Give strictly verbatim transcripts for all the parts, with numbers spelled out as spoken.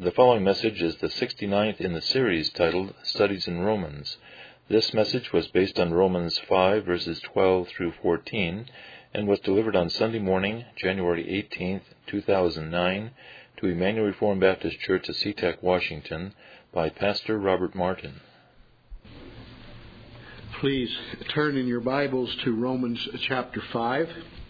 The following message is the sixty-ninth in the series titled Studies in Romans. This message was based on Romans five, verses twelve through fourteen, and was delivered on Sunday morning, January eighteenth, two thousand nine, to Emmanuel Reformed Baptist Church of SeaTac, Washington, by Pastor Robert Martin. Please turn in your Bibles to Romans chapter five.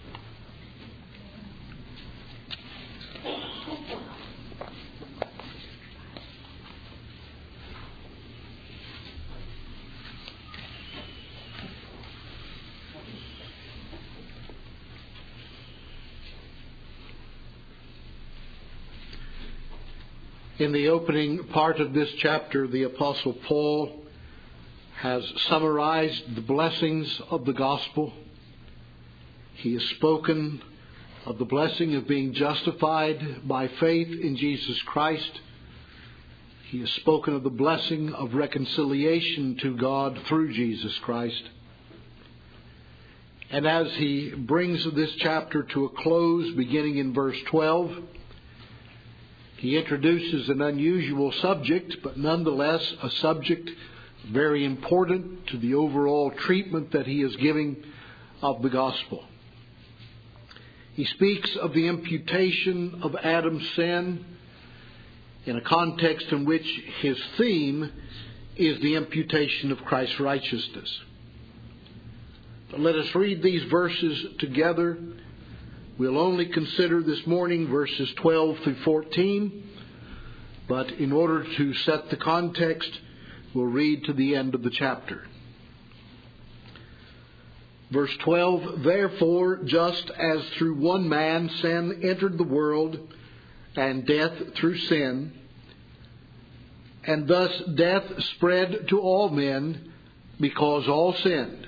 In the opening part of this chapter, the Apostle Paul has summarized the blessings of the gospel. He has spoken of the blessing of being justified by faith in Jesus Christ. He has spoken of the blessing of reconciliation to God through Jesus Christ. And as he brings this chapter to a close, beginning in verse twelve, he introduces an unusual subject, but nonetheless a subject very important to the overall treatment that he is giving of the gospel. He speaks of the imputation of Adam's sin in a context in which his theme is the imputation of Christ's righteousness. But let us read these verses together. We'll only consider this morning verses twelve through fourteen, but in order to set the context, we'll read to the end of the chapter. Verse twelve, therefore, just as through one man sin entered the world, and death through sin, and thus death spread to all men, because all sinned.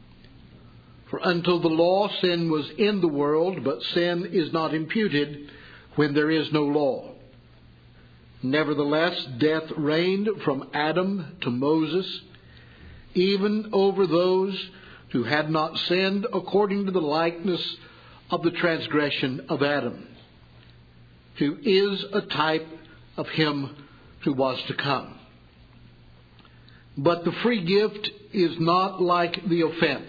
For until the law, sin was in the world, but sin is not imputed when there is no law. Nevertheless, death reigned from Adam to Moses, even over those who had not sinned according to the likeness of the transgression of Adam, who is a type of him who was to come. But the free gift is not like the offense.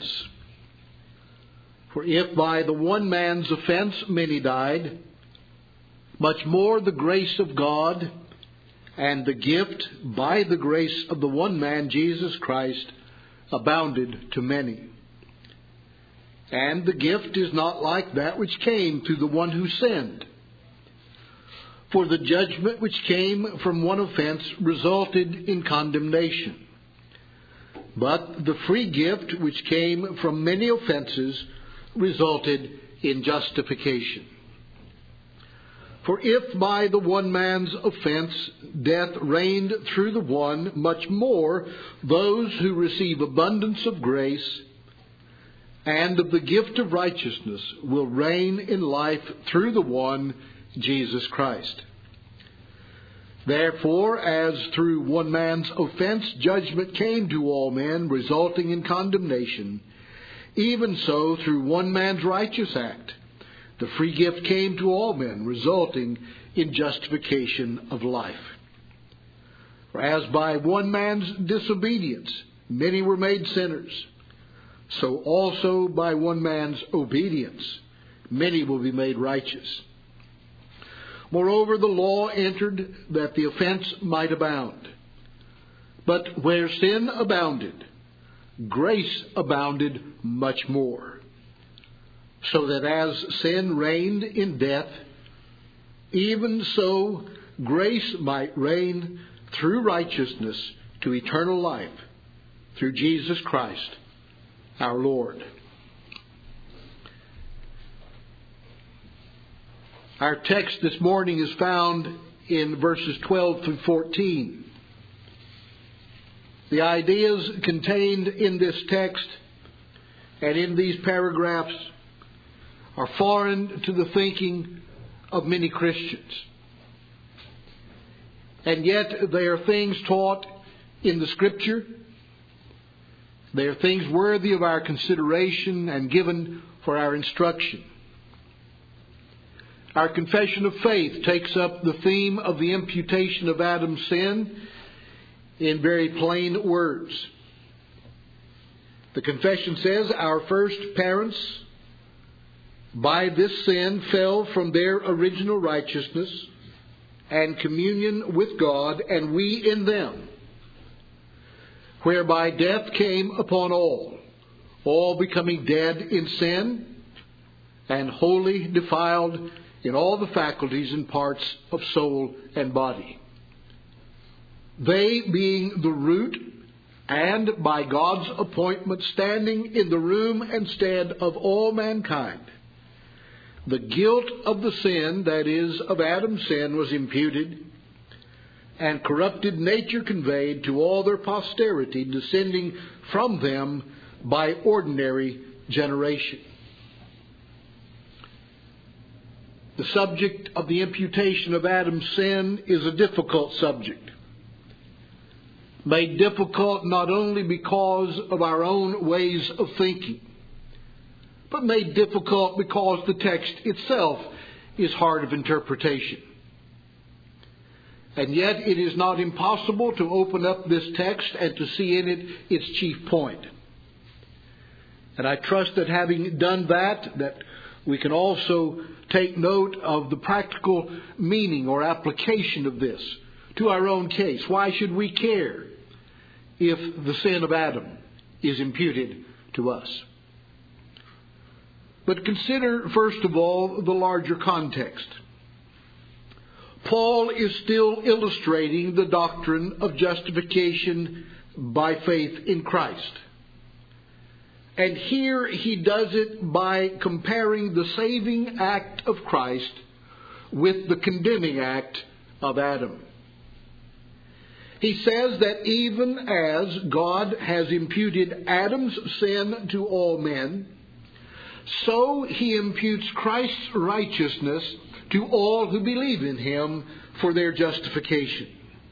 For if by the one man's offense many died, much more the grace of God and the gift by the grace of the one man, Jesus Christ, abounded to many. And the gift is not like that which came through the one who sinned. For the judgment which came from one offense resulted in condemnation. But the free gift which came from many offenses resulted in justification. For if by the one man's offense death reigned through the one, much more those who receive abundance of grace and of the gift of righteousness will reign in life through the one, Jesus Christ. Therefore, as through one man's offense judgment came to all men, resulting in condemnation, even so through one man's righteous act, the free gift came to all men, resulting in justification of life. For as by one man's disobedience many were made sinners, so also by one man's obedience many will be made righteous. Moreover, the law entered that the offense might abound. But where sin abounded, grace abounded much more. So that as sin reigned in death, even so grace might reign through righteousness to eternal life, through Jesus Christ, our Lord. Our text this morning is found in verses twelve through fourteen. The ideas contained in this text and in these paragraphs are foreign to the thinking of many Christians. And yet they are things taught in the Scripture. They are things worthy of our consideration and given for our instruction. Our confession of faith takes up the theme of the imputation of Adam's sin in very plain words. The confession says our first parents, by this sin, fell from their original righteousness and communion with God, and we in them, whereby death came upon all, all becoming dead in sin and wholly defiled in all the faculties and parts of soul and body. They being the root, and by God's appointment standing in the room and stead of all mankind, the guilt of the sin, that is, of Adam's sin, was imputed, and corrupted nature conveyed to all their posterity, descending from them by ordinary generation. The subject of the imputation of Adam's sin is a difficult subject. Made difficult not only because of our own ways of thinking, but made difficult because the text itself is hard of interpretation. And yet it is not impossible to open up this text and to see in it its chief point. And I trust that having done that, that we can also take note of the practical meaning or application of this to our own case. Why should we care if the sin of Adam is imputed to us? But consider, first of all, the larger context. Paul is still illustrating the doctrine of justification by faith in Christ. And here he does it by comparing the saving act of Christ with the condemning act of Adam. He says that even as God has imputed Adam's sin to all men, so he imputes Christ's righteousness to all who believe in him for their justification.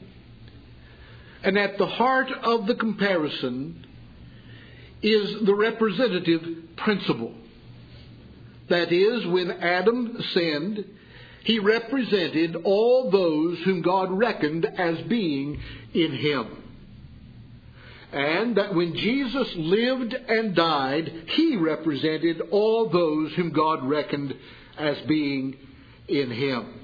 And at the heart of the comparison is the representative principle. That is, when Adam sinned, he represented all those whom God reckoned as being in him. And that when Jesus lived and died, he represented all those whom God reckoned as being in him.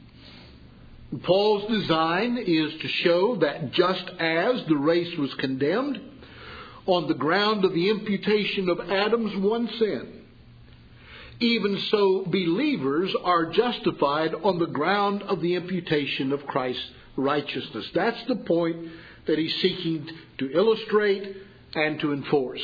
Paul's design is to show that just as the race was condemned on the ground of the imputation of Adam's one sin, even so believers are justified on the ground of the imputation of Christ's righteousness. That's the point that he's seeking to illustrate and to enforce.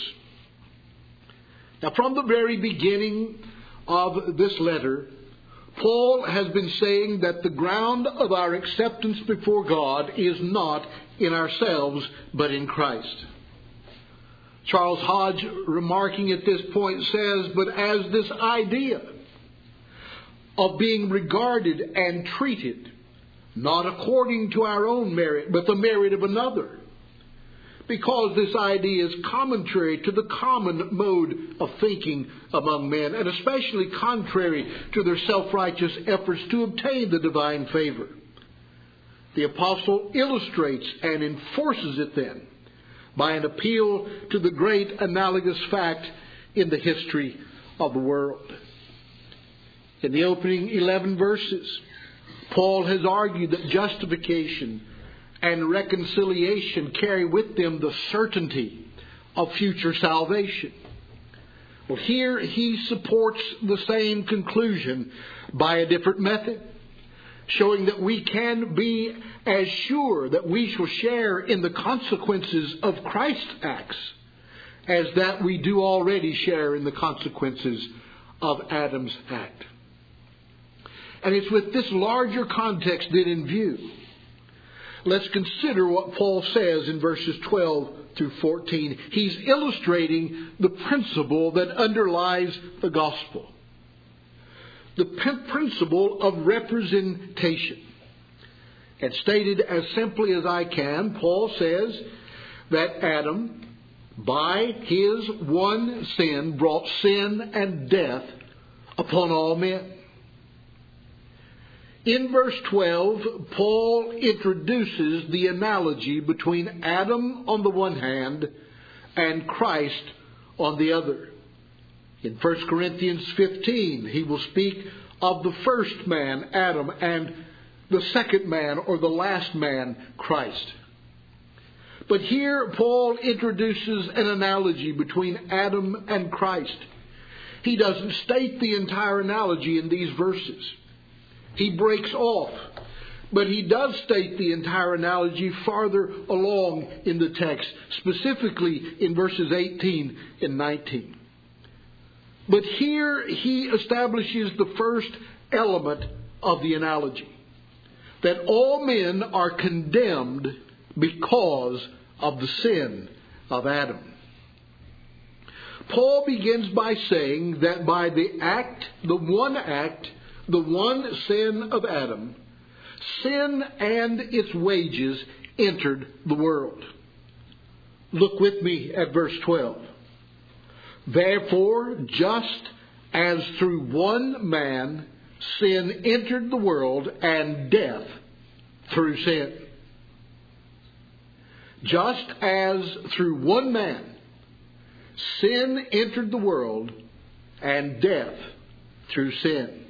Now, from the very beginning of this letter, Paul has been saying that the ground of our acceptance before God is not in ourselves, but in Christ. Charles Hodge, remarking at this point, says, "But as this idea of being regarded and treated not according to our own merit, but the merit of another, because this idea is contrary to the common mode of thinking among men, and especially contrary to their self-righteous efforts to obtain the divine favor. The apostle illustrates and enforces it then by an appeal to the great analogous fact in the history of the world." In the opening eleven verses, Paul has argued that justification and reconciliation carry with them the certainty of future salvation. Well, here he supports the same conclusion by a different method, showing that we can be as sure that we shall share in the consequences of Christ's acts as that we do already share in the consequences of Adam's act. And it's with this larger context then in view, let's consider what Paul says in verses twelve through fourteen. He's illustrating the principle that underlies the gospel. The principle of representation. And stated as simply as I can, Paul says that Adam, by his one sin, brought sin and death upon all men. In verse twelve, Paul introduces the analogy between Adam on the one hand and Christ on the other. In First Corinthians fifteen, he will speak of the first man, Adam, and the second man, or the last man, Christ. But here Paul introduces an analogy between Adam and Christ. He doesn't state the entire analogy in these verses. He breaks off, but he does state the entire analogy farther along in the text, specifically in verses eighteen and nineteen. But here he establishes the first element of the analogy, that all men are condemned because of the sin of Adam. Paul begins by saying that by the act, the one act, the one sin of Adam, sin and its wages entered the world. Look with me at verse twelve. Therefore, just as through one man sin entered the world, and death through sin. Just as through one man sin entered the world, and death through sin.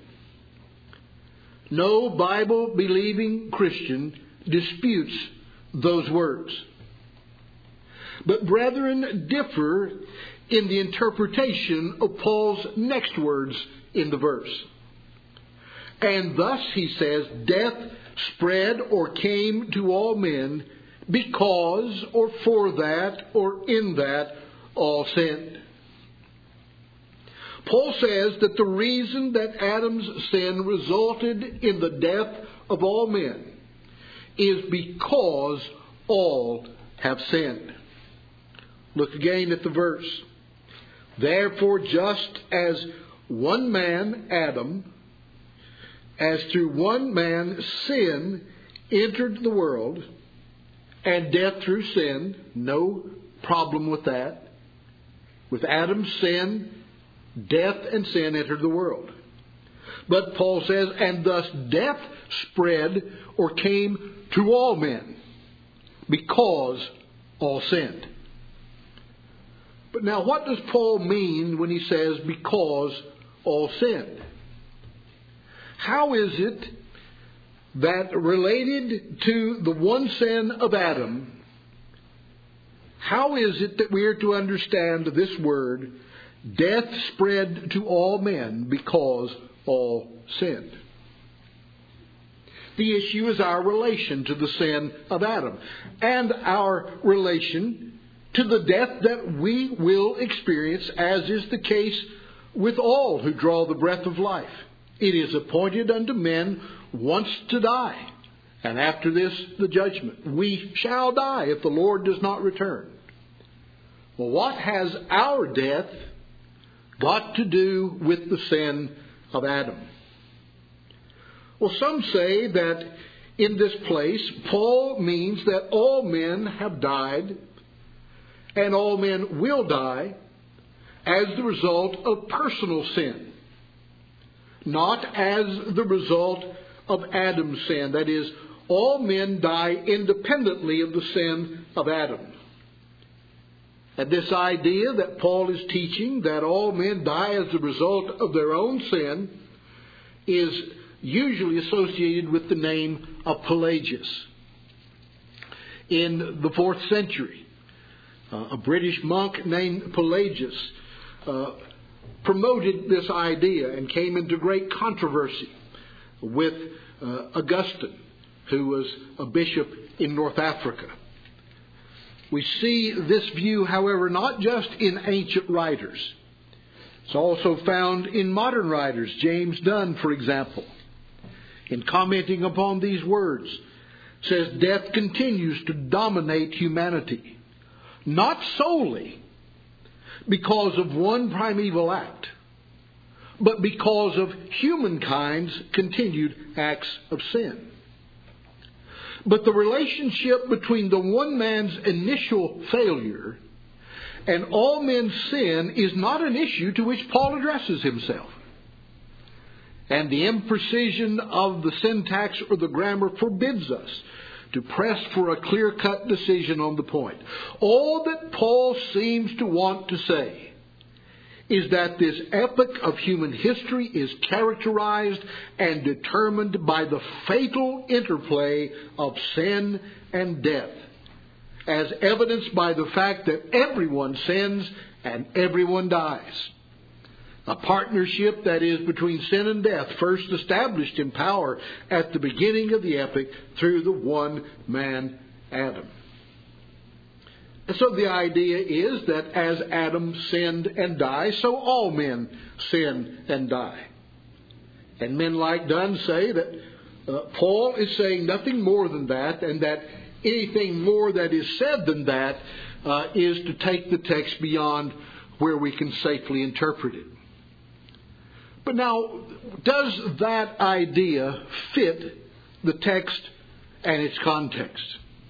No Bible-believing Christian disputes those words. But brethren differ in the interpretation of Paul's next words in the verse. And thus, he says, death spread or came to all men because, or for that, or in that, all sinned. Paul says that the reason that Adam's sin resulted in the death of all men is because all have sinned. Look again at the verse. Therefore, just as one man, Adam, as through one man sin entered the world, and death through sin, no problem with that. With Adam's sin, death and sin entered the world. But Paul says, and thus death spread or came to all men because all sinned. But now, what does Paul mean when he says, because all sinned? How is it that related to the one sin of Adam, how is it that we are to understand this word, death spread to all men because all sinned? The issue is our relation to the sin of Adam and our relation to the death that we will experience, as is the case with all who draw the breath of life. It is appointed unto men once to die, and after this the judgment. We shall die if the Lord does not return. Well, what has our death got to do with the sin of Adam? Well, some say that in this place, Paul means that all men have died and all men will die as the result of personal sin, not as the result of Adam's sin. That is, all men die independently of the sin of Adam. And this idea that Paul is teaching, that all men die as a result of their own sin, is usually associated with the name of Pelagius. In the fourth century, uh, a British monk named Pelagius uh, promoted this idea and came into great controversy with uh, Augustine, who was a bishop in North Africa. We see this view, however, not just in ancient writers. It's also found in modern writers. James Dunn, for example, in commenting upon these words, says death continues to dominate humanity, not solely because of one primeval act, but because of humankind's continued acts of sin. But the relationship between the one man's initial failure and all men's sin is not an issue to which Paul addresses himself. and the imprecision of the syntax or the grammar forbids us to press for a clear-cut decision on the point. All that Paul seems to want to say is that this epoch of human history is characterized and determined by the fatal interplay of sin and death, as evidenced by the fact that everyone sins and everyone dies. A partnership that is between sin and death, first established in power at the beginning of the epoch through the one man, Adam. And so the idea is that as Adam sinned and died, so all men sin and die. And men like Dunn say that uh, Paul is saying nothing more than that, and that anything more that is said than that uh, is to take the text beyond where we can safely interpret it. But now, does that idea fit the text and its context?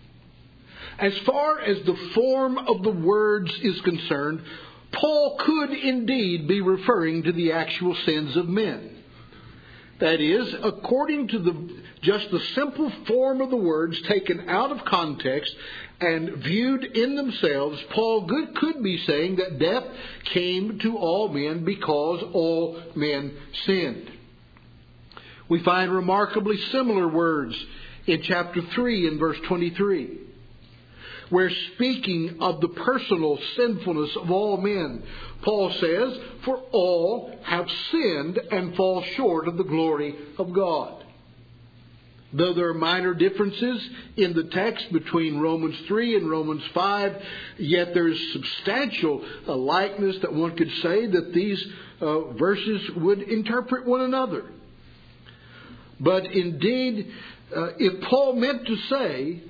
As far as the form of the words is concerned, Paul could indeed be referring to the actual sins of men. That is, according to the just the simple form of the words taken out of context and viewed in themselves, Paul good could be saying that death came to all men because all men sinned. We find remarkably similar words in chapter three and verse twenty-three, where speaking of the personal sinfulness of all men, Paul says, "For all have sinned and fall short of the glory of God." Though there are minor differences in the text between Romans three and Romans five, yet there is substantial uh, likeness that one could say that these uh, verses would interpret one another. But indeed, uh, if Paul meant to say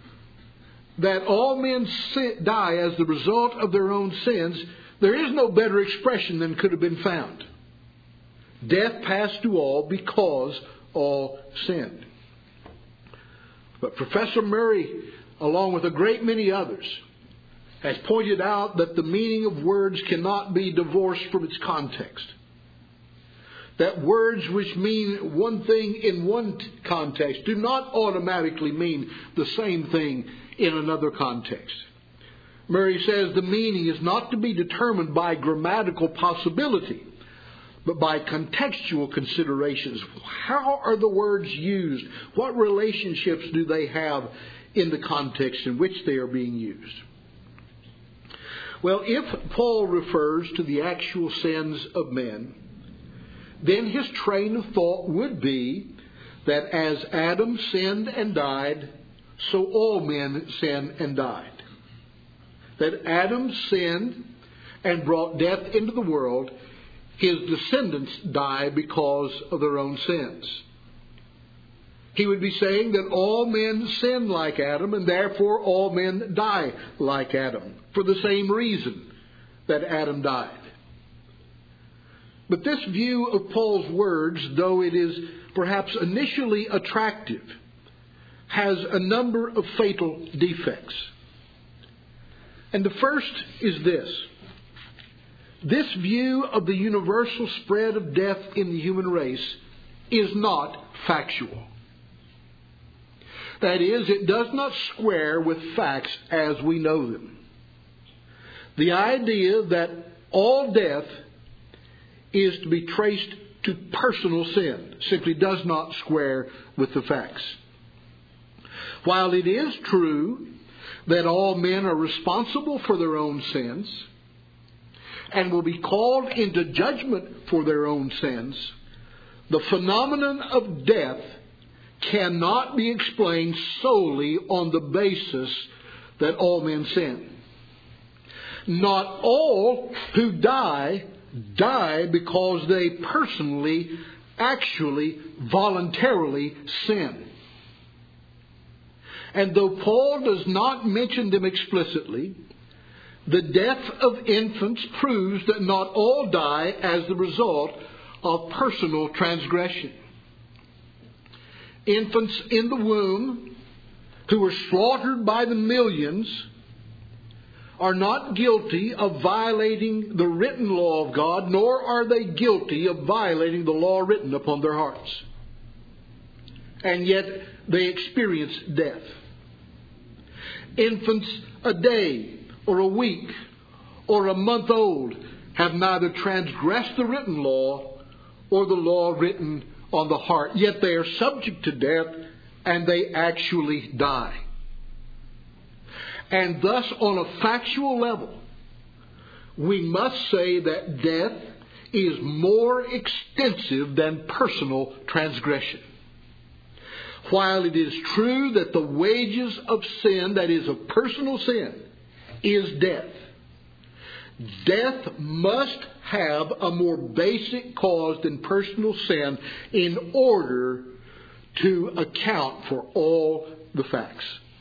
that all men sin, die as the result of their own sins, there is no better expression than could have been found. Death passed to all because all sinned. But Professor Murray, along with a great many others, has pointed out that the meaning of words cannot be divorced from its context. That words which mean one thing in one context do not automatically mean the same thing in another context. Murray says the meaning is not to be determined by grammatical possibility, but by contextual considerations. How are the words used? What relationships do they have in the context in which they are being used? Well, if Paul refers to the actual sins of men, then his train of thought would be that as Adam sinned and died, so all men sinned and died. That Adam sinned and brought death into the world, his descendants die because of their own sins. He would be saying that all men sin like Adam, and therefore all men die like Adam, for the same reason that Adam died. But this view of Paul's words, though it is perhaps initially attractive, has a number of fatal defects. And the first is this. This view of the universal spread of death in the human race is not factual. That is, it does not square with facts as we know them. The idea that all death is to be traced to personal sin simply does not square with the facts. While it is true that all men are responsible for their own sins and will be called into judgment for their own sins, the phenomenon of death cannot be explained solely on the basis that all men sin. Not all who die, die because they personally, actually, voluntarily sin. And though Paul does not mention them explicitly, the death of infants proves that not all die as the result of personal transgression. Infants in the womb who were slaughtered by the millions are not guilty of violating the written law of God, nor are they guilty of violating the law written upon their hearts. And yet they experience death. Infants a day or a week or a month old have neither transgressed the written law or the law written on the heart, yet they are subject to death and they actually die. And thus, on a factual level, we must say that death is more extensive than personal transgression. While it is true that the wages of sin, that is of personal sin, is death, death must have a more basic cause than personal sin in order to account for all the facts.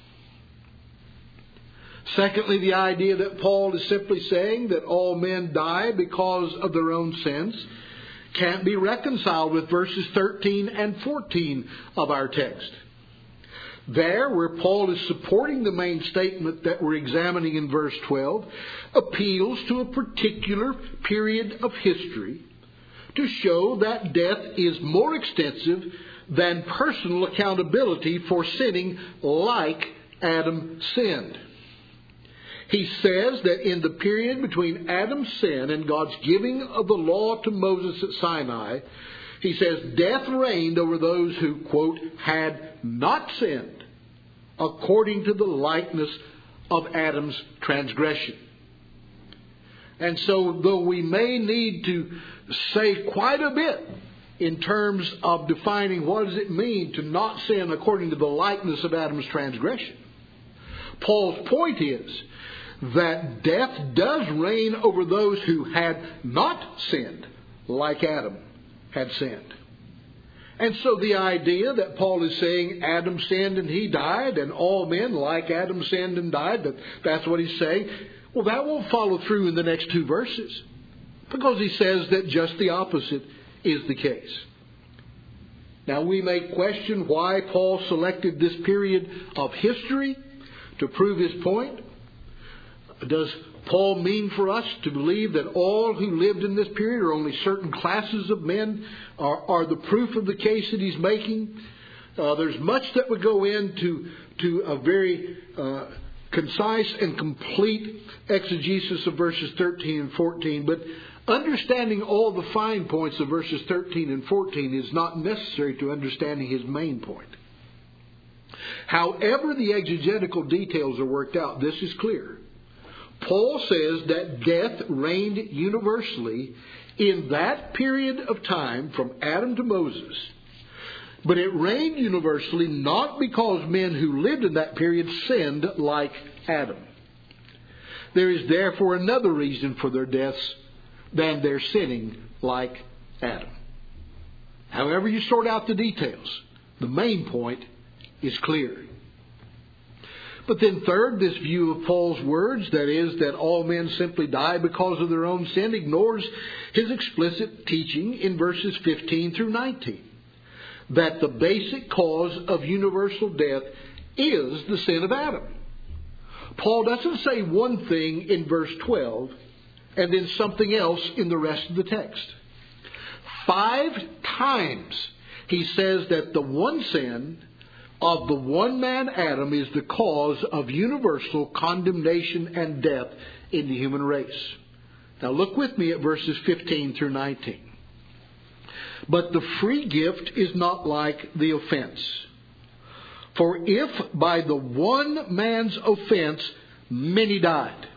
Secondly, the idea that Paul is simply saying that all men die because of their own sins can't be reconciled with verses thirteen and fourteen of our text. There, where Paul is supporting the main statement that we're examining in verse twelve, appeals to a particular period of history to show that death is more extensive than personal accountability for sinning like Adam sinned. He says that in the period between Adam's sin and God's giving of the law to Moses at Sinai, he says death reigned over those who, quote, had not sinned according to the likeness of Adam's transgression. And so, though we may need to say quite a bit in terms of defining what does it mean to not sin according to the likeness of Adam's transgression, Paul's point is that death does reign over those who had not sinned like Adam had sinned. And so the idea that Paul is saying Adam sinned and he died, and all men like Adam sinned and died, that that's what he's saying, well, that won't follow through in the next two verses, because he says that just the opposite is the case. Now, we may question why Paul selected this period of history to prove his point. Does Paul mean for us to believe that all who lived in this period, or only certain classes of men, are, are the proof of the case that he's making? Uh, there's much that would go into to a very uh, concise and complete exegesis of verses thirteen and fourteen, but understanding all the fine points of verses thirteen and fourteen is not necessary to understanding his main point. However the exegetical details are worked out, this is clear. Paul says that death reigned universally in that period of time from Adam to Moses. But it reigned universally not because men who lived in that period sinned like Adam. There is therefore another reason for their deaths than their sinning like Adam. However you sort out the details, the main point is clear. But then third, this view of Paul's words, that is, that all men simply die because of their own sin, ignores his explicit teaching in verses fifteen through nineteen, that the basic cause of universal death is the sin of Adam. Paul doesn't say one thing in verse twelve and then something else in the rest of the text. Five times he says that the one sin of the one man Adam is the cause of universal condemnation and death in the human race. Now look with me at verses fifteen through nineteen. But the free gift is not like the offense. For if by the one man's offense many died,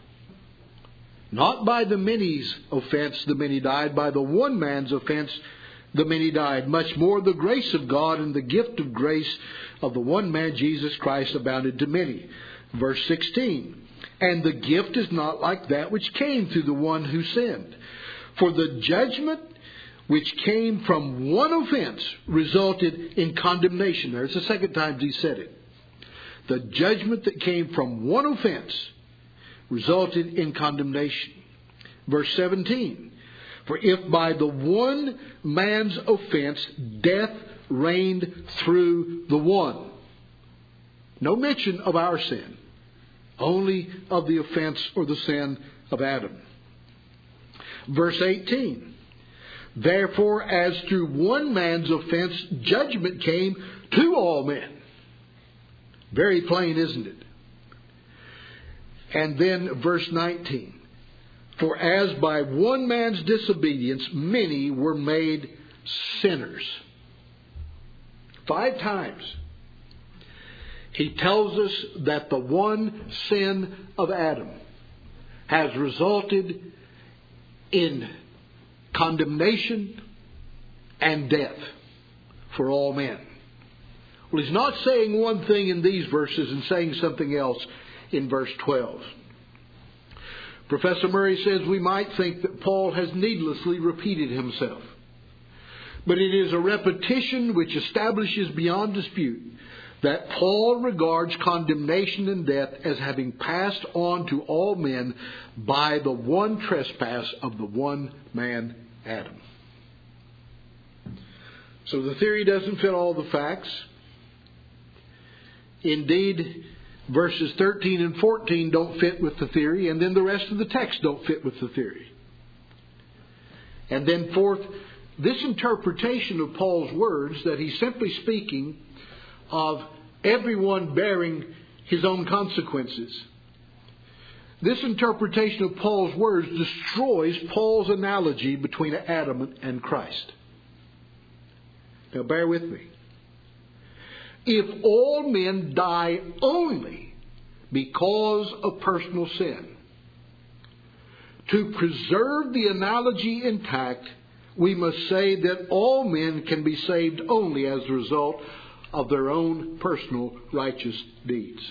not by the many's offense the many died, by the one man's offense the many died, much more the grace of God and the gift of grace of the one man Jesus Christ abounded to many. Verse sixteen. And the gift is not like that which came through the one who sinned. For the judgment which came from one offense resulted in condemnation. There's the second time he said it. The judgment that came from one offense resulted in condemnation. Verse seventeen. For if by the one man's offense death reigned through the one. No mention of our sin. only of the offense or the sin of Adam. Verse eighteen. Therefore, as through one man's offense, judgment came to all men. Very plain, isn't it? And then verse nineteen. For as by one man's disobedience, many were made sinners. Five times he tells us that the one sin of Adam has resulted in condemnation and death for all men. Well, he's not saying one thing in these verses and saying something else in verse twelve. Professor Murray says we might think that Paul has needlessly repeated himself. But it is a repetition which establishes beyond dispute that Paul regards condemnation and death as having passed on to all men by the one trespass of the one man, Adam. So the theory doesn't fit all the facts. Indeed, verses thirteen and fourteen don't fit with the theory, and then the rest of the text don't fit with the theory. And then fourth, this interpretation of Paul's words, that he's simply speaking of everyone bearing his own consequences. This interpretation of Paul's words destroys Paul's analogy between Adam and Christ. Now bear with me. If all men die only because of personal sin, to preserve the analogy intact, we must say that all men can be saved only as a result of their own personal righteous deeds.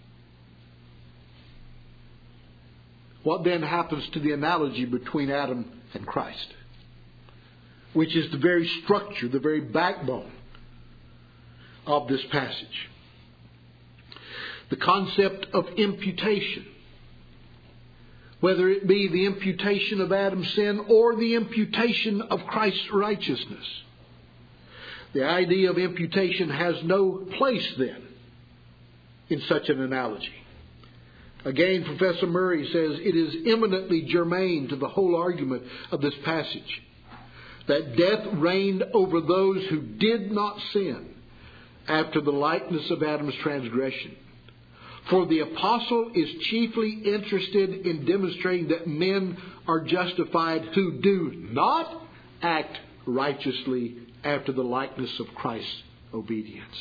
What then happens to the analogy between Adam and Christ, which is the very structure, the very backbone of this passage? The concept of imputation, whether it be the imputation of Adam's sin or the imputation of Christ's righteousness. The idea of imputation has no place then in such an analogy. Again, Professor Murray says it is eminently germane to the whole argument of this passage that death reigned over those who did not sin after the likeness of Adam's transgression. For the apostle is chiefly interested in demonstrating that men are justified who do not act righteously after the likeness of Christ's obedience.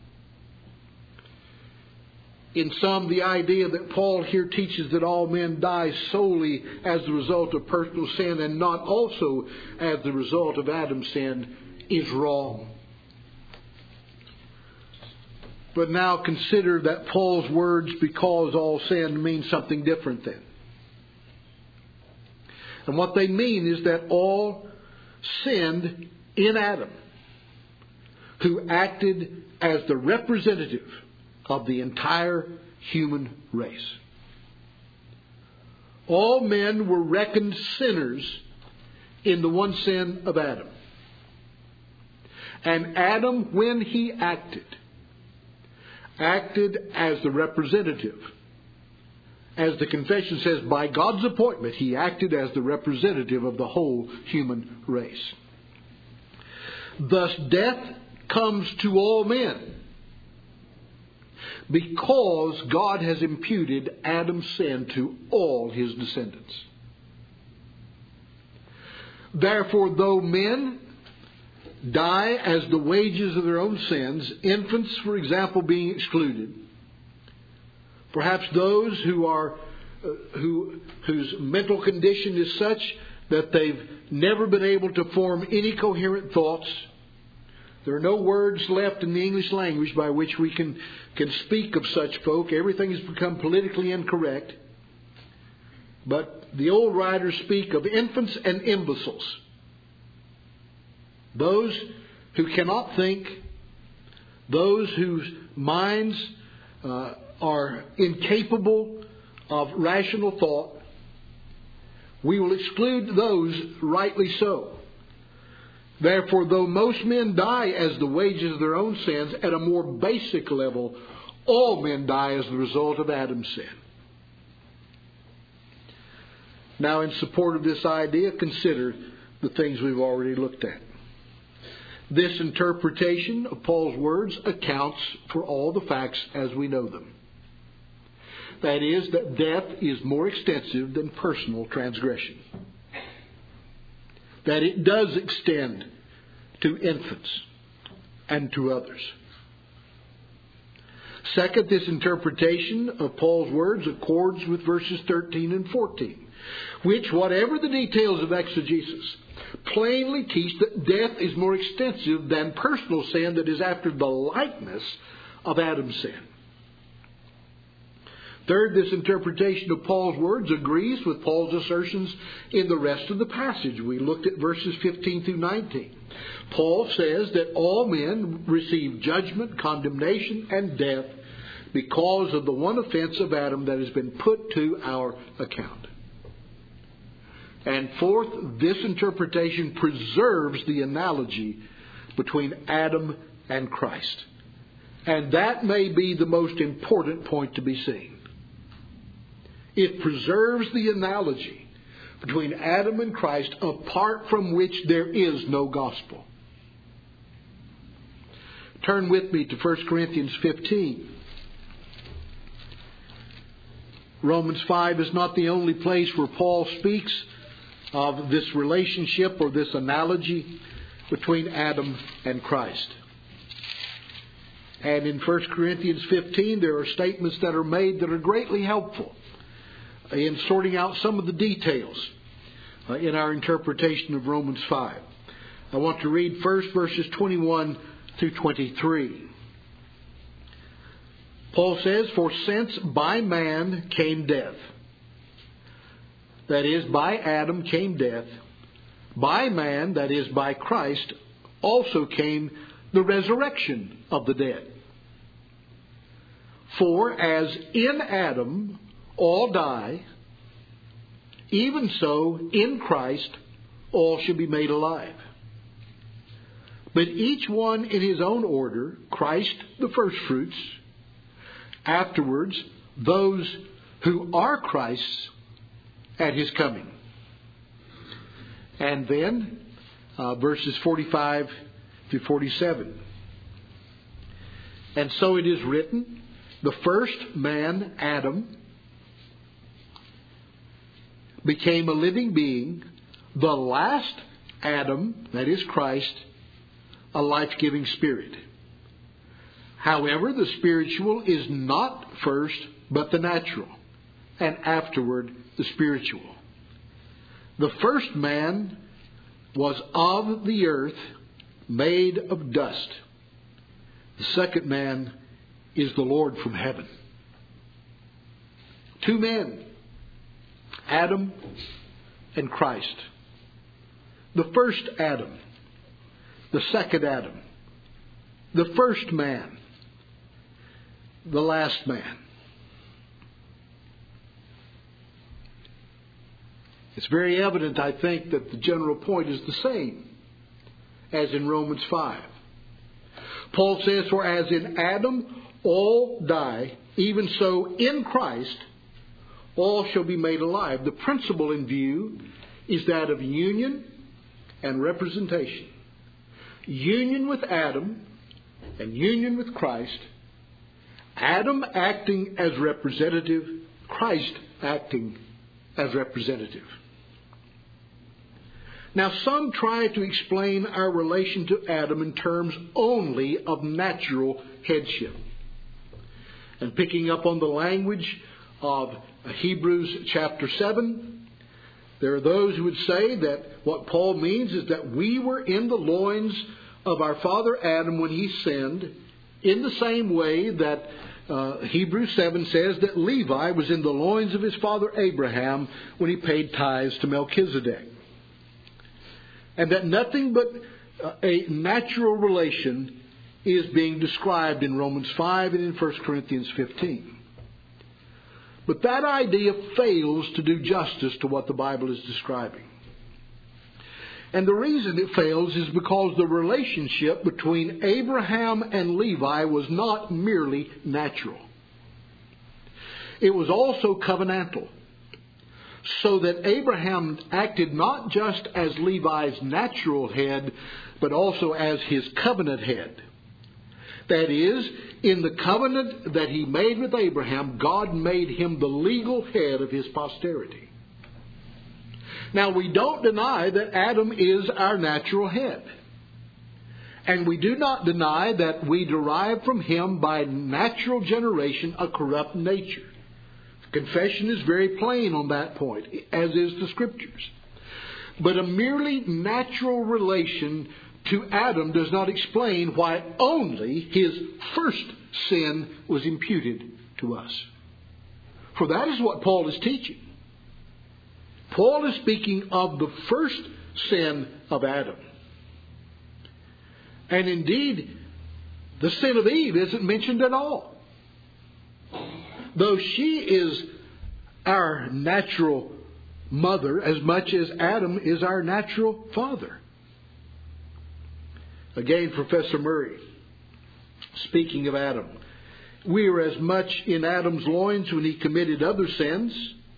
In sum, the idea that Paul here teaches that all men die solely as the result of personal sin and not also as the result of Adam's sin is wrong. But now consider that Paul's words, because all sin, mean something different then. And what they mean is that all sinned in Adam, who acted as the representative of the entire human race. All men were reckoned sinners in the one sin of Adam. And Adam, when he acted, acted as the representative. As the confession says, by God's appointment, he acted as the representative of the whole human race. Thus, death comes to all men because God has imputed Adam's sin to all his descendants. Therefore, though men die as the wages of their own sins, infants, for example, being excluded, perhaps those who are uh, who whose mental condition is such that they've never been able to form any coherent thoughts. There are no words left in the English language by which we can, can speak of such folk. Everything has become politically incorrect. But the old writers speak of infants and imbeciles. Those who cannot think, those whose minds uh, are incapable of rational thought. We will exclude those, rightly so. Therefore, though most men die as the wages of their own sins, at a more basic level, all men die as the result of Adam's sin. Now, in support of this idea, consider the things we've already looked at. This interpretation of Paul's words accounts for all the facts as we know them. That is, that death is more extensive than personal transgression. That it does extend to infants and to others. Second, this interpretation of Paul's words accords with verses thirteen and fourteen, which, whatever the details of exegesis, plainly teach that death is more extensive than personal sin that is after the likeness of Adam's sin. Third, this interpretation of Paul's words agrees with Paul's assertions in the rest of the passage. We looked at verses fifteen through nineteen. Paul says that all men receive judgment, condemnation, and death because of the one offense of Adam that has been put to our account. And fourth, this interpretation preserves the analogy between Adam and Christ. And that may be the most important point to be seen. It preserves the analogy between Adam and Christ, apart from which there is no gospel. Turn with me to First Corinthians fifteen. Romans five is not the only place where Paul speaks of this relationship or this analogy between Adam and Christ. And in First Corinthians fifteen, there are statements that are made that are greatly helpful in sorting out some of the details uh, in our interpretation of Romans five. I want to read first verses twenty-one through twenty-three. Paul says, "For since by man came death," that is, by Adam came death, "by man," that is, by Christ, "also came the resurrection of the dead. For as in Adam all die, even so in Christ all shall be made alive. But each one in his own order, Christ the firstfruits, afterwards those who are Christ's at his coming." And then uh, verses forty-five through forty-seven. "And so it is written, the first man, Adam, became a living being, the last Adam, that is Christ, a life-giving spirit. However, the spiritual is not first, but the natural, and afterward the spiritual. The first man was of the earth, made of dust. The second man is the Lord from heaven." Two men, Adam and Christ. The first Adam, the second Adam, the first man, the last man. It's very evident, I think, that the general point is the same as in Romans five. Paul says, "For as in Adam all die, even so in Christ all shall be made alive." The principle in view is that of union and representation. Union with Adam and union with Christ. Adam acting as representative, Christ acting as representative. Now, some try to explain our relation to Adam in terms only of natural headship. And picking up on the language of Hebrews chapter seven, there are those who would say that what Paul means is that we were in the loins of our father Adam when he sinned, in the same way that uh, Hebrews seven says that Levi was in the loins of his father Abraham when he paid tithes to Melchizedek. And that nothing but a natural relation is being described in Romans five and in First Corinthians fifteen. But that idea fails to do justice to what the Bible is describing. And the reason it fails is because the relationship between Abraham and Levi was not merely natural. It was also covenantal. so that Abraham acted not just as Levi's natural head, but also as his covenant head. That is, in the covenant that he made with Abraham, God made him the legal head of his posterity. Now, we don't deny that Adam is our natural head. And we do not deny that we derive from him by natural generation a corrupt nature. Confession is very plain on that point, as is the Scriptures. But a merely natural relation to Adam does not explain why only his first sin was imputed to us. For that is what Paul is teaching. Paul is speaking of the first sin of Adam. And indeed, the sin of Eve isn't mentioned at all. Though she is our natural mother as much as Adam is our natural father. Again, Professor Murray, speaking of Adam, we were as much in Adam's loins when he committed other sins,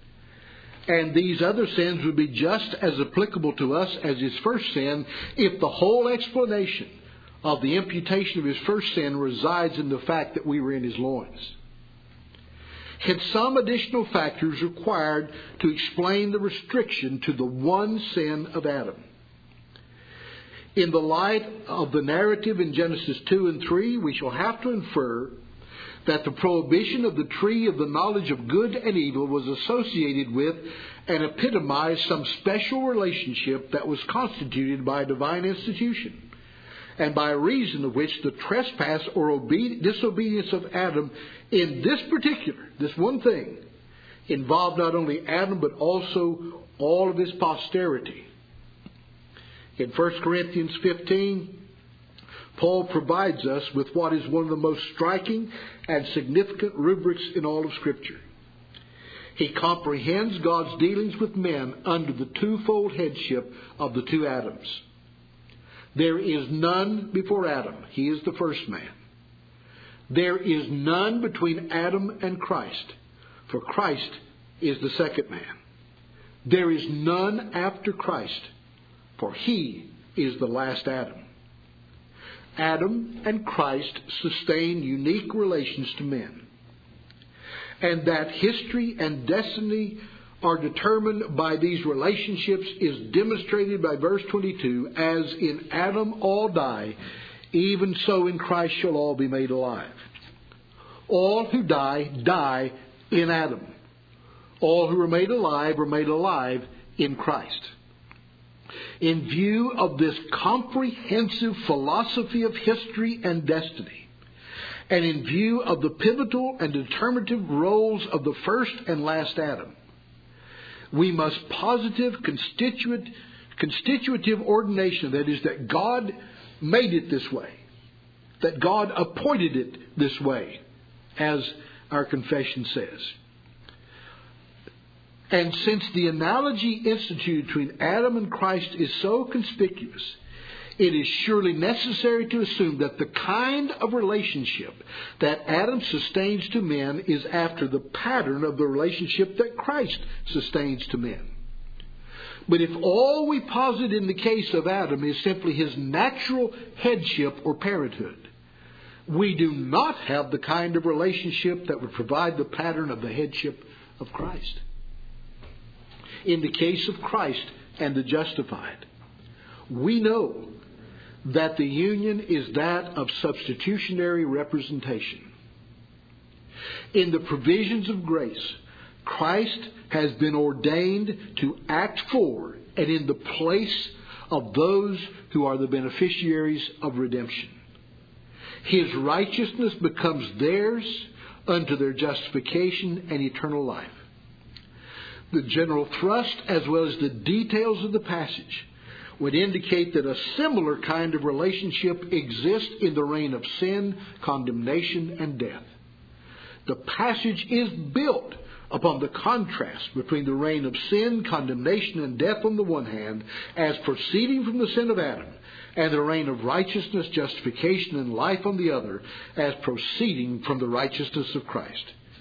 and these other sins would be just as applicable to us as his first sin if the whole explanation of the imputation of his first sin resides in the fact that we were in his loins. Had some additional factors required to explain the restriction to the one sin of Adam? In the light of the narrative in Genesis two and three, we shall have to infer that the prohibition of the tree of the knowledge of good and evil was associated with and epitomized some special relationship that was constituted by a divine institution, and by reason of which the trespass or obe- disobedience of Adam in this particular, this one thing, involved not only Adam but also all of his posterity. In First Corinthians fifteen, Paul provides us with what is one of the most striking and significant rubrics in all of Scripture. He comprehends God's dealings with men under the twofold headship of the two Adams. There is none before Adam. He is the first man. There is none between Adam and Christ, for Christ is the second man. There is none after Christ, for he is the last Adam. Adam and Christ sustain unique relations to men. And that history and destiny are determined by these relationships is demonstrated by verse twenty-two, as in Adam all die, even so in Christ shall all be made alive. All who die, die in Adam. All who are made alive are made alive in Christ. In view of this comprehensive philosophy of history and destiny, and in view of the pivotal and determinative roles of the first and last Adam, we must positive constituent, constitutive ordination, that is, that God made it this way, that God appointed it this way, as our confession says. And since the analogy instituted between Adam and Christ is so conspicuous, it is surely necessary to assume that the kind of relationship that Adam sustains to men is after the pattern of the relationship that Christ sustains to men. But if all we posit in the case of Adam is simply his natural headship or parenthood, we do not have the kind of relationship that would provide the pattern of the headship of Christ. In the case of Christ and the justified, we know that the union is that of substitutionary representation. In the provisions of grace, Christ has been ordained to act for and in the place of those who are the beneficiaries of redemption. His righteousness becomes theirs unto their justification and eternal life. The general thrust as well as the details of the passage would indicate that a similar kind of relationship exists in the reign of sin, condemnation, and death. The passage is built upon the contrast between the reign of sin, condemnation, and death on the one hand, as proceeding from the sin of Adam, and the reign of righteousness, justification, and life on the other, as proceeding from the righteousness of Christ.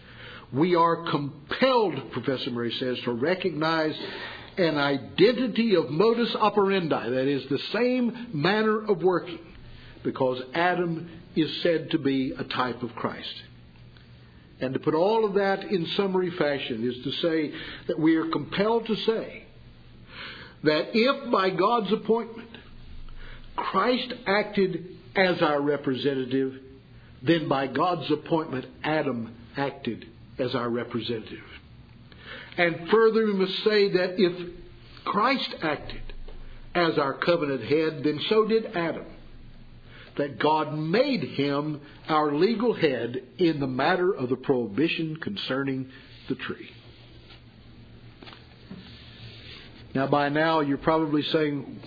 We are compelled, Professor Murray says, to recognize an identity of modus operandi, that is, the same manner of working, because Adam is said to be a type of Christ. And to put all of that in summary fashion is to say that we are compelled to say that if by God's appointment Christ acted as our representative, then by God's appointment Adam acted as our representative. And further, we must say that if Christ acted as our covenant head, then so did Adam. That God made him our legal head in the matter of the prohibition concerning the tree. Now, by now, you're probably saying,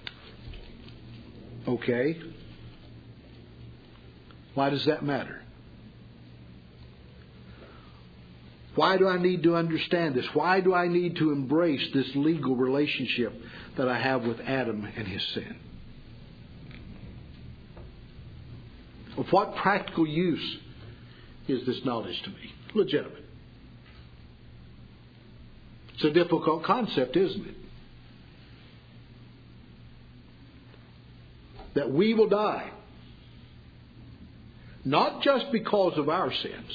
okay, why does that matter? Why do I need to understand this? Why do I need to embrace this legal relationship that I have with Adam and his sin? Of what practical use is this knowledge to me? Legitimate. It's a difficult concept, isn't it? That we will die, not just because of our sins,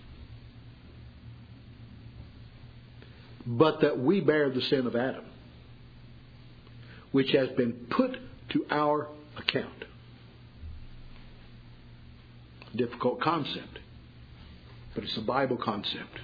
but that we bear the sin of Adam, which has been put to our account. Difficult concept, but it's a Bible concept.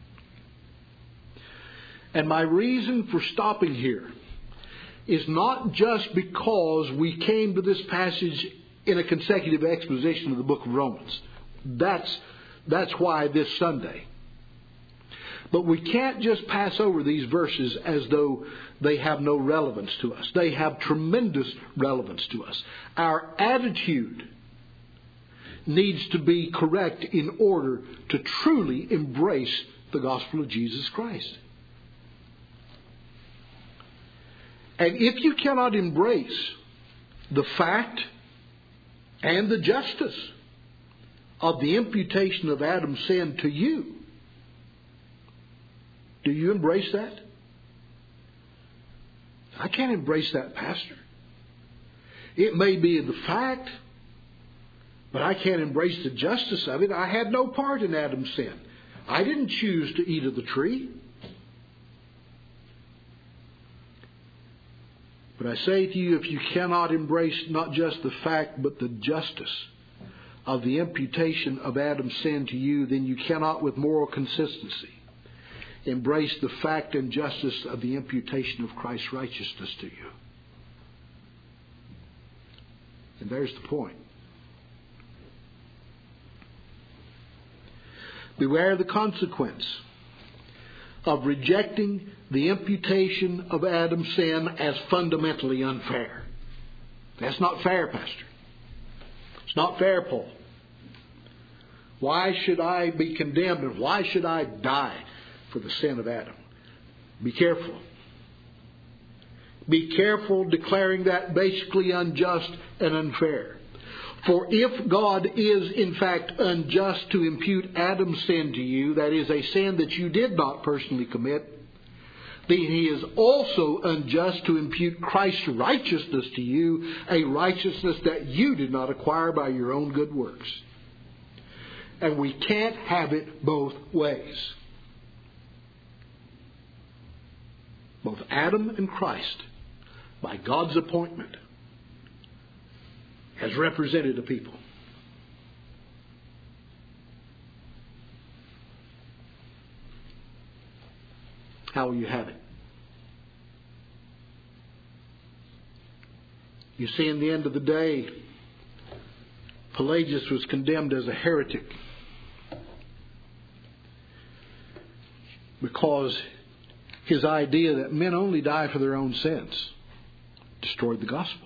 And my reason for stopping here is not just because we came to this passage in a consecutive exposition of the book of Romans. That's, that's why this Sunday. But we can't just pass over these verses as though they have no relevance to us. They have tremendous relevance to us. Our attitude needs to be correct in order to truly embrace the gospel of Jesus Christ. And if you cannot embrace the fact and the justice of the imputation of Adam's sin to you, do you embrace that? I can't embrace that, Pastor. It may be the fact, but I can't embrace the justice of it. I had no part in Adam's sin. I didn't choose to eat of the tree. But I say to you, if you cannot embrace not just the fact, but the justice of the imputation of Adam's sin to you, then you cannot with moral consistency embrace the fact and justice of the imputation of Christ's righteousness to you. And there's the point. Beware the consequence of rejecting the imputation of Adam's sin as fundamentally unfair. That's not fair, Pastor. It's not fair, Paul. Why should I be condemned and why should I die for the sin of Adam? Be careful. Be careful declaring that basically unjust and unfair. For if God is in fact unjust to impute Adam's sin to you, that is a sin that you did not personally commit, then He is also unjust to impute Christ's righteousness to you, a righteousness that you did not acquire by your own good works. And we can't have it both ways. Both Adam and Christ, by God's appointment, has represented a people. How will you have it? You see, in the end of the day, Pelagius was condemned as a heretic because his idea that men only die for their own sins destroyed the gospel.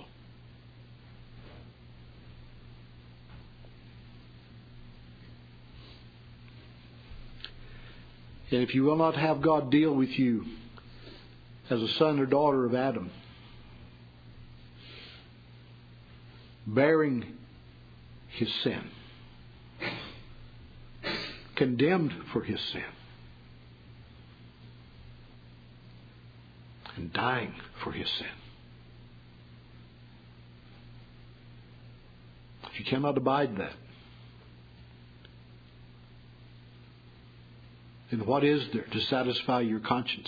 And if you will not have God deal with you as a son or daughter of Adam, bearing his sin, condemned for his sin, and dying for his sin. If you cannot abide that, then what is there to satisfy your conscience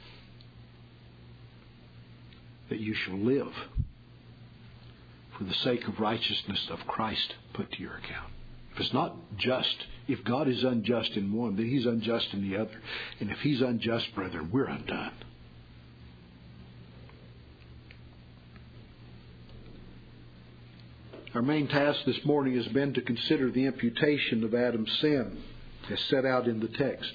that you shall live for the sake of righteousness of Christ put to your account? If it's not just, if God is unjust in one, then He's unjust in the other. And if He's unjust, brethren, we're undone. Our main task this morning has been to consider the imputation of Adam's sin as set out in the text.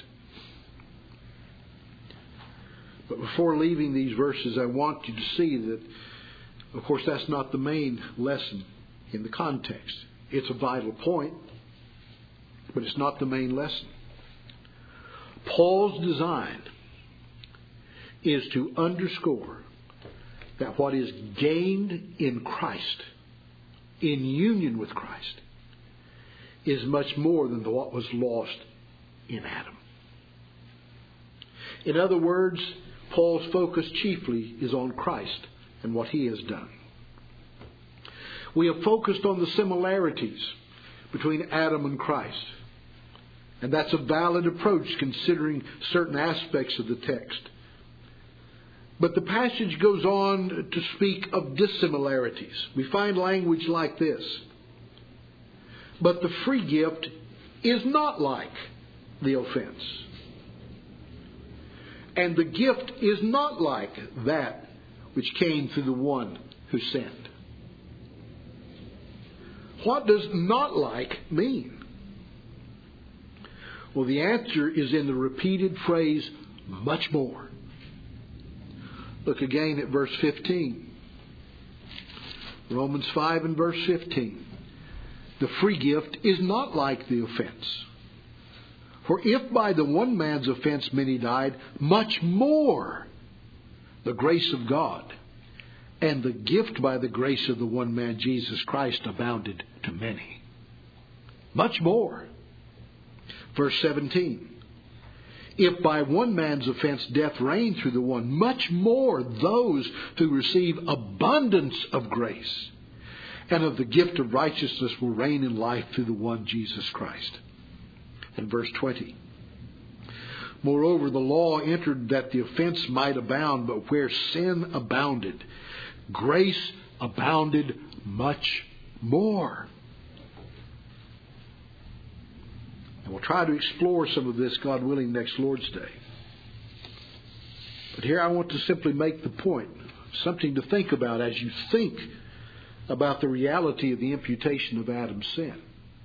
But before leaving these verses, I want you to see that, of course, that's not the main lesson in the context. It's a vital point, but it's not the main lesson. Paul's design is to underscore that what is gained in Christ, in union with Christ, is much more than what was lost in Adam. In other words, Paul's focus chiefly is on Christ and what He has done. We have focused on the similarities between Adam and Christ. And that's a valid approach considering certain aspects of the text. But the passage goes on to speak of dissimilarities. We find language like this. But the free gift is not like the offense. And the gift is not like that which came through the one who sinned. What does not like mean? Well, the answer is in the repeated phrase, much more. Look again at verse fifteen. Romans five and verse fifteen. The free gift is not like the offense. For if by the one man's offense many died, much more the grace of God and the gift by the grace of the one man Jesus Christ abounded to many. Much more. Verse seventeen. If by one man's offense death reigned through the one, much more those who receive abundance of grace and of the gift of righteousness will reign in life through the one Jesus Christ. And verse twenty. Moreover, the law entered that the offense might abound, but where sin abounded, grace abounded much more. And we'll try to explore some of this, God willing, next Lord's Day. But here I want to simply make the point, something to think about as you think about the reality of the imputation of Adam's sin.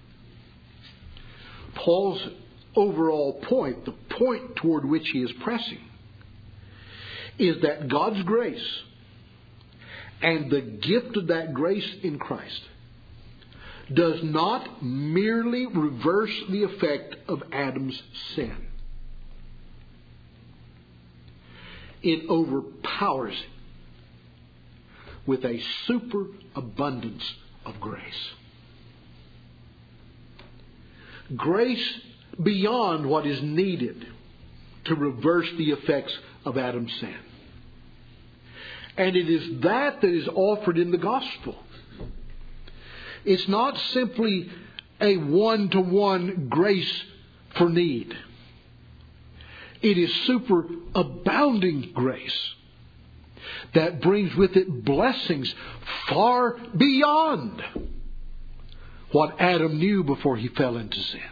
Paul's overall point, the point toward which he is pressing, is that God's grace and the gift of that grace in Christ does not merely reverse the effect of Adam's sin. It overpowers it with a superabundance of grace. Grace beyond what is needed to reverse the effects of Adam's sin. And it is that that is offered in the gospel. It's not simply a one-to-one grace for need. It is superabounding grace that brings with it blessings far beyond what Adam knew before he fell into sin.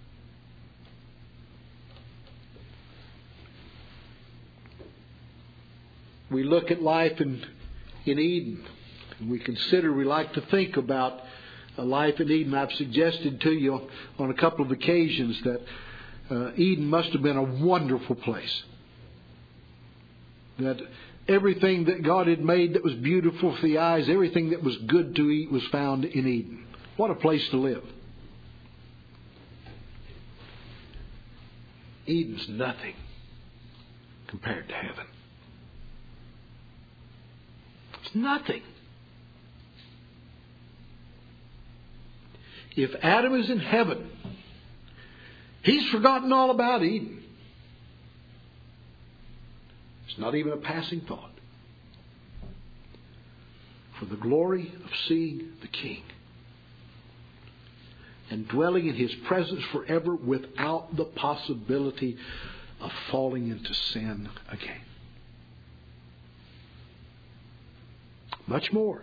We look at life in, in Eden. And we consider, we like to think about a life in Eden. I've suggested to you on a couple of occasions that uh, Eden must have been a wonderful place. That everything that God had made that was beautiful for the eyes, everything that was good to eat was found in Eden. What a place to live. Eden's nothing compared to heaven. It's nothing. If Adam is in heaven He's forgotten all about Eden. It's not even a passing thought. For the glory of seeing the King and dwelling in His presence forever without the possibility of falling into sin again. Much more.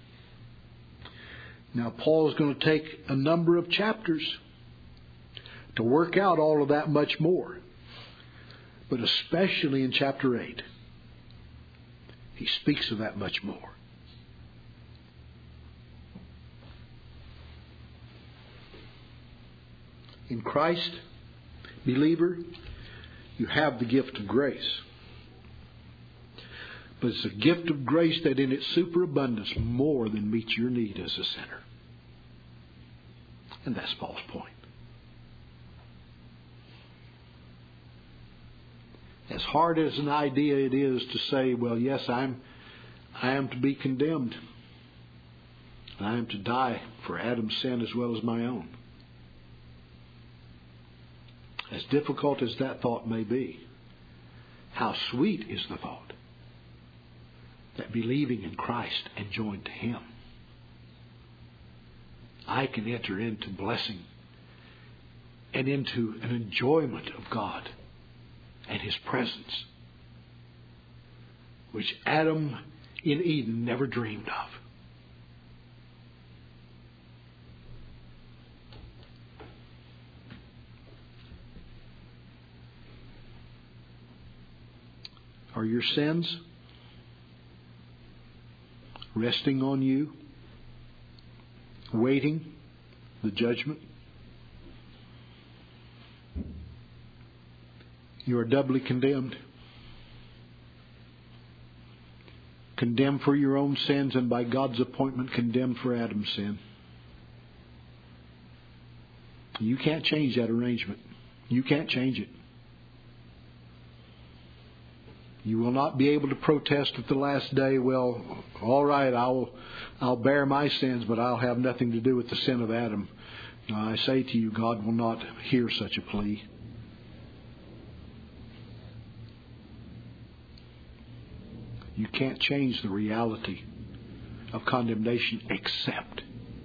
Now, Paul is going to take a number of chapters to work out all of that much more. But especially in chapter eight, he speaks of that much more. In Christ, believer, you have the gift of grace. But it's a gift of grace that in its superabundance more than meets your need as a sinner. And that's Paul's point. As hard as an idea it is to say, well, yes, I'm, I am to be condemned. And I am to die for Adam's sin as well as my own. As difficult as that thought may be, how sweet is the thought that believing in Christ and joined to Him, I can enter into blessing and into an enjoyment of God and His presence, which Adam in Eden never dreamed of. Are your sins resting on you, waiting the judgment? You are doubly condemned. Condemned for your own sins, and by God's appointment condemned for Adam's sin. You can't change that arrangement. You can't change it. You will not be able to protest at the last day, well, all right, I'll, I'll bear my sins, but I'll have nothing to do with the sin of Adam. Now, I say to you, God will not hear such a plea. You can't change the reality of condemnation except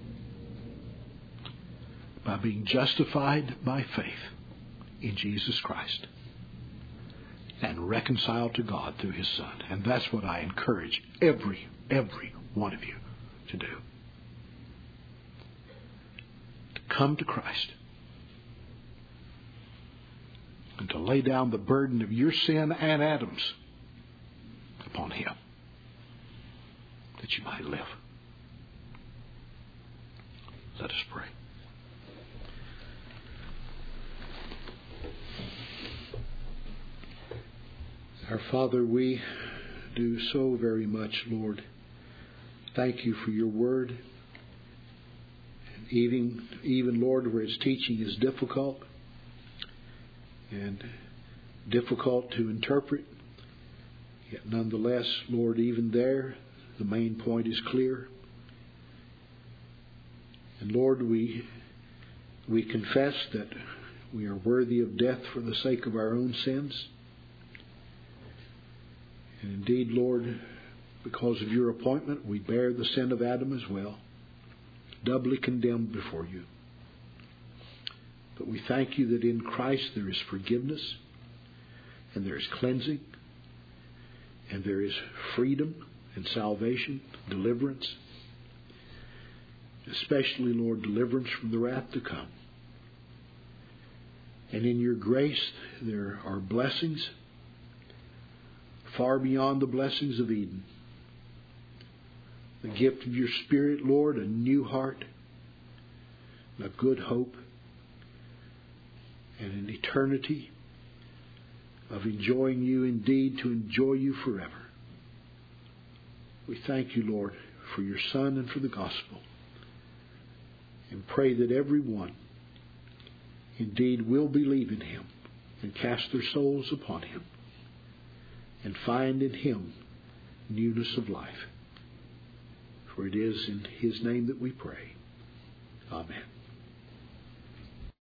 by being justified by faith in Jesus Christ and reconciled to God through His Son. And that's what I encourage every, every one of you to do. To come to Christ and to lay down the burden of your sin and Adam's upon Him, that you might live. Let us pray. Our Father, we do so very much, Lord, thank you for your word. And even, even, Lord, where its teaching is difficult and difficult to interpret, yet nonetheless, Lord, even there, the main point is clear. And Lord, we, we confess that we are worthy of death for the sake of our own sins. And indeed, Lord, because of your appointment, we bear the sin of Adam as well, doubly condemned before you. But we thank you that in Christ there is forgiveness, and there is cleansing, and there is freedom and salvation, deliverance, especially, Lord, deliverance from the wrath to come. And in your grace there are blessings far beyond the blessings of Eden. The gift of your Spirit, Lord, a new heart, a good hope, and an eternity of enjoying you indeed, to enjoy you forever. We thank you, Lord, for your Son and for the gospel, and pray that everyone indeed will believe in Him and cast their souls upon Him, and find in Him newness of life. For it is in His name that we pray. Amen.